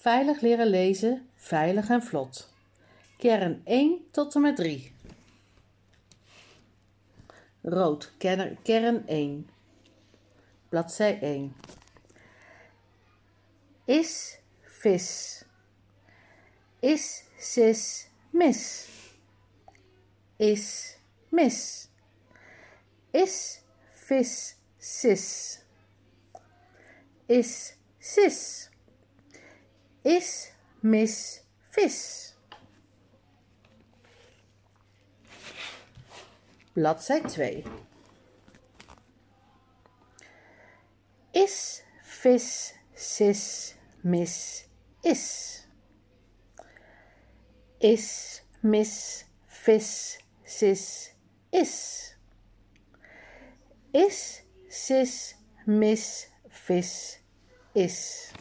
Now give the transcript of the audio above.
Veilig leren lezen, veilig en vlot. Kern 1 tot en met 3. Rood, kern 1. Bladzij 1. Is, vis. Is, sis, mis. Is, mis. Is, vis, sis. Is, sis. Is, mis, vis. Bladzij 2. Is, vis, sis, mis, is. Is, mis, vis, sis, is. Is, sis, mis, vis, is.